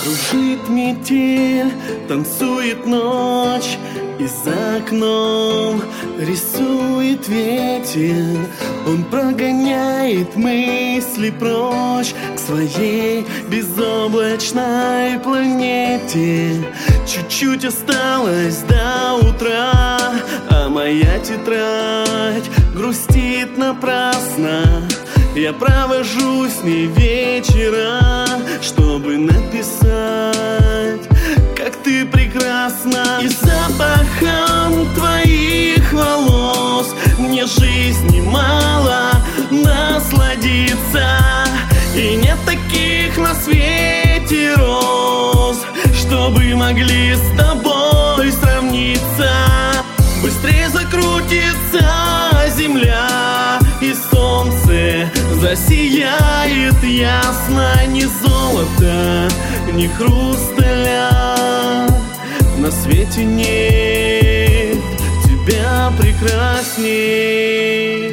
Кружит метель, танцует ночь, и за окном рисует ветер. Он прогоняет мысли прочь к своей безоблачной планете. Чуть-чуть осталось до утра, а моя тетрадь грустит напрасно. Я провожу с ней вечера, чтобы написать, как ты прекрасна. И запахом твоих волос мне жизни мало насладиться. И нет таких на свете роз, чтобы могли с тобой сравниться. Быстрее закрутится земля, и солнце засияет ясно. Ни золота, ни хрусталя на свете нет тебя прекрасней.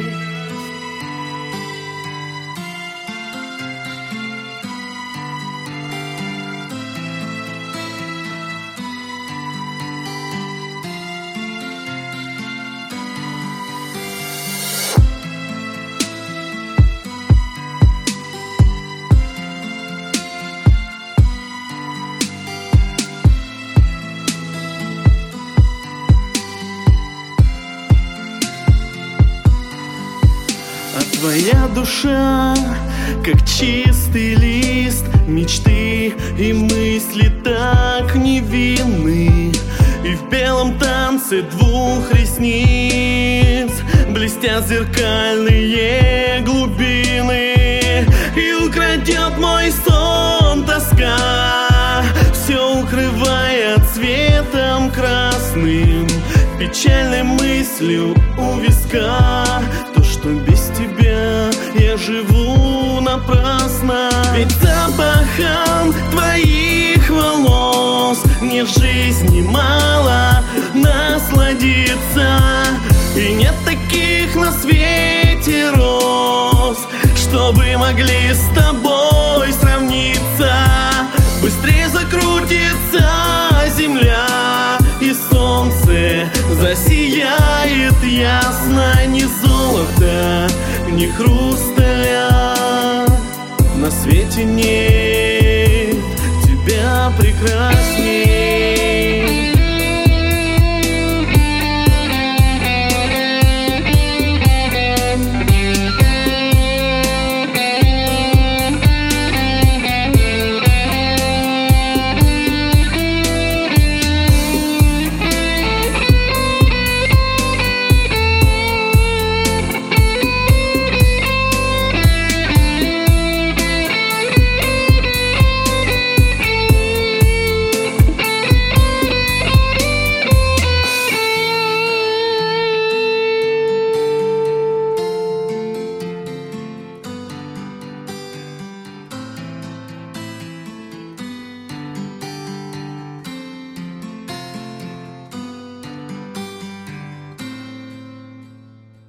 А твоя душа, как чистый лист, мечты и мысли так невинны. И в белом танце двух ресниц блестят зеркальные глубины. И украдет мой сон тоска, все укрывая цветом красным. Печальной мыслью у виска то, что без тебя я живу напрасно. Ведь запахом твоих волос мне в жизни мало насладиться. И нет таких на свете роз, чтобы могли с тобой сравниться. Быстрее закрутится земля, и солнце засияет ясно. Ни золота, ни хрусталя на свете нет тебя прекрасней.